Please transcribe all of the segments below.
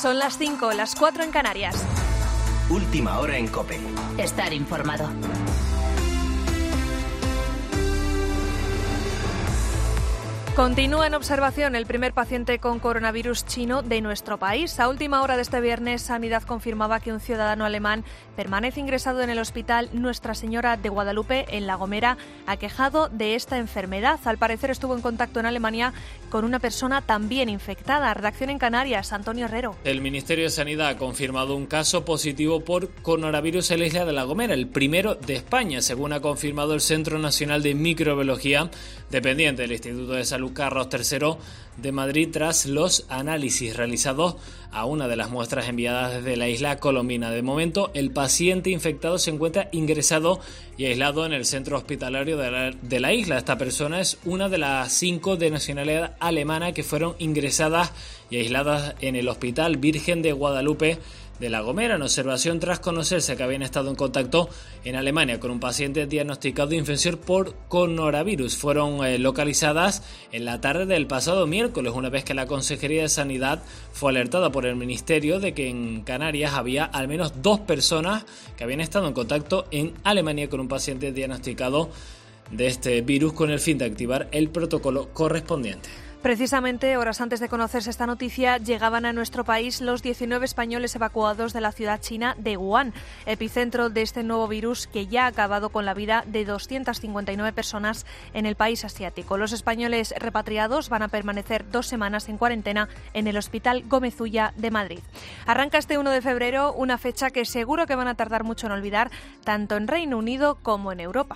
Son las 5, las 4 en Canarias. Última hora en COPE. Estar informado. Continúa en observación el primer paciente con coronavirus chino de nuestro país. A última hora de este viernes, Sanidad confirmaba que un ciudadano alemán permanece ingresado en el hospital Nuestra Señora de Guadalupe, en La Gomera, aquejado de esta enfermedad. Al parecer estuvo en contacto en Alemania con una persona también infectada. Redacción en Canarias, Antonio Herrero. El Ministerio de Sanidad ha confirmado un caso positivo por coronavirus en la isla de La Gomera, el primero de España, según ha confirmado el Centro Nacional de Microbiología, dependiente del Instituto de Salud Carlos III de Madrid, tras los análisis realizados a una de las muestras enviadas desde la isla colombina. De momento, el paciente infectado se encuentra ingresado y aislado en el centro hospitalario de la isla. Esta persona es una de las 5 de nacionalidad alemana que fueron ingresadas y aisladas en el Hospital Virgen de Guadalupe de La Gomera, en observación tras conocerse que habían estado en contacto en Alemania con un paciente diagnosticado de infección por coronavirus. Fueron localizadas en la tarde del pasado miércoles, una vez que la Consejería de Sanidad fue alertada por el Ministerio de que en Canarias había al menos 2 personas que habían estado en contacto en Alemania con un paciente diagnosticado de este virus, con el fin de activar el protocolo correspondiente. Precisamente, horas antes de conocerse esta noticia, llegaban a nuestro país los 19 españoles evacuados de la ciudad china de Wuhan, epicentro de este nuevo virus que ya ha acabado con la vida de 259 personas en el país asiático. Los españoles repatriados van a permanecer 2 semanas en cuarentena en el Hospital Gómez Ulla de Madrid. Arranca este 1 de febrero, una fecha que seguro que van a tardar mucho en olvidar, tanto en Reino Unido como en Europa.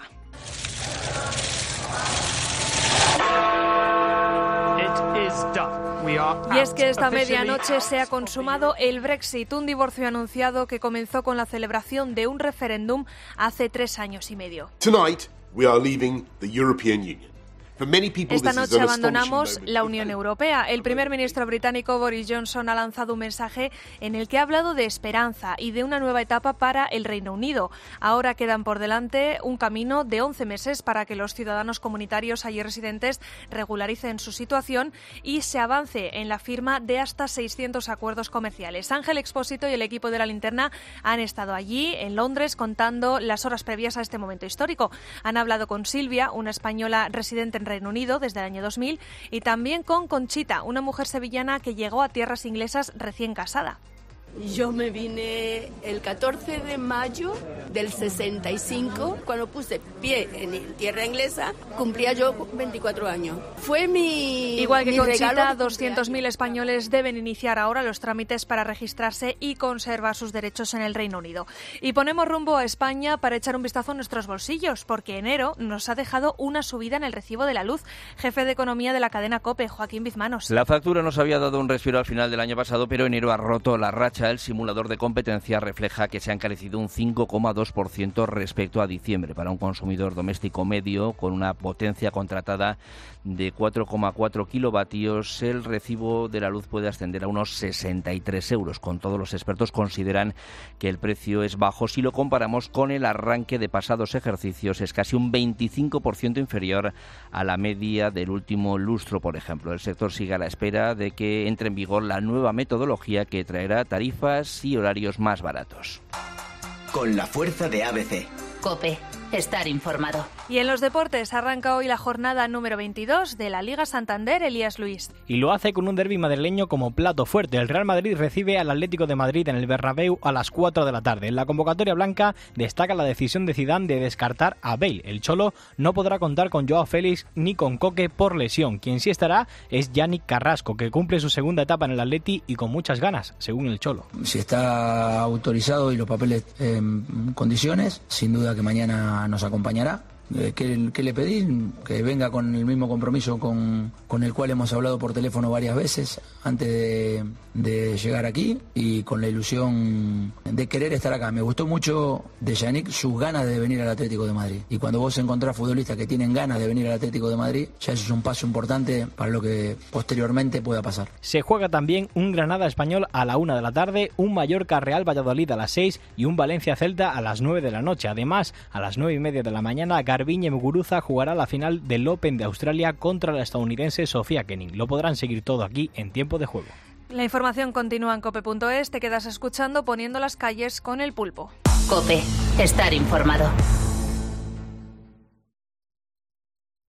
Y es que esta medianoche se ha consumado el Brexit, un divorcio anunciado que comenzó con la celebración de un referéndum hace 3 años y medio. Tonight we are leaving the European Union. Esta noche abandonamos la Unión Europea. El primer ministro británico Boris Johnson ha lanzado un mensaje en el que ha hablado de esperanza y de una nueva etapa para el Reino Unido. Ahora quedan por delante un camino de 11 meses para que los ciudadanos comunitarios allí residentes regularicen su situación y se avance en la firma de hasta 600 acuerdos comerciales. Ángel Expósito y el equipo de La Linterna han estado allí, en Londres, contando las horas previas a este momento histórico. Han hablado con Silvia, una española residente en Reino Unido desde el año 2000, y también con Conchita, una mujer sevillana que llegó a tierras inglesas recién casada. Yo me vine el 14 de mayo del 65, cuando puse pie en tierra inglesa, cumplía yo 24 años. Fue mi Igual que mi Conchita, regalo 200.000 españoles deben iniciar ahora los trámites para registrarse y conservar sus derechos en el Reino Unido. Y ponemos rumbo a España para echar un vistazo a nuestros bolsillos, porque enero nos ha dejado una subida en el recibo de la luz. Jefe de Economía de la cadena COPE, Joaquín Bizmanos. La factura nos había dado un respiro al final del año pasado, pero enero ha roto la racha. El simulador de competencia refleja que se ha encarecido un 5,2% respecto a diciembre. Para un consumidor doméstico medio con una potencia contratada de 4,4 kilovatios, el recibo de la luz puede ascender a unos 63 euros. Con todos, los expertos consideran que el precio es bajo si lo comparamos con el arranque de pasados ejercicios. Es casi un 25% inferior a la media del último lustro, por ejemplo. El sector sigue a la espera de que entre en vigor la nueva metodología que traerá tarifas y horarios más baratos. Con la fuerza de ABC. COPE. Estar informado. Y en los deportes arranca hoy la jornada número 22 de la Liga Santander. Elías Luis. Y lo hace con un derbi madrileño como plato fuerte. El Real Madrid recibe al Atlético de Madrid en el Bernabéu a las 4 de la tarde. En la convocatoria blanca destaca la decisión de Zidane de descartar a Bale. El Cholo no podrá contar con Joao Félix ni con Coque por lesión. Quien sí estará es Yannick Carrasco, que cumple su segunda etapa en el Atleti y con muchas ganas, según el Cholo. Si está autorizado y los papeles en condiciones, sin duda que mañana nos acompañará. ¿Qué le pedí? Que venga con el mismo compromiso con el cual hemos hablado por teléfono varias veces antes de llegar aquí, y con la ilusión de querer estar acá. Me gustó mucho de Yannick sus ganas de venir al Atlético de Madrid, y cuando vos encontrás futbolistas que tienen ganas de venir al Atlético de Madrid, ya eso es un paso importante para lo que posteriormente pueda pasar. Se juega también un Granada Español a la 1 de la tarde, un Mallorca Real Valladolid a las 6 y un Valencia Celta a las 9 de la noche. Además, a las 9:30 de la mañana, Garbiñe Muguruza jugará la final del Open de Australia contra la estadounidense Sofía Kenin. Lo podrán seguir todo aquí en Tiempo de Juego. La información continúa en cope.es. Te quedas escuchando Poniendo las calles con El Pulpo. COPE. Estar informado.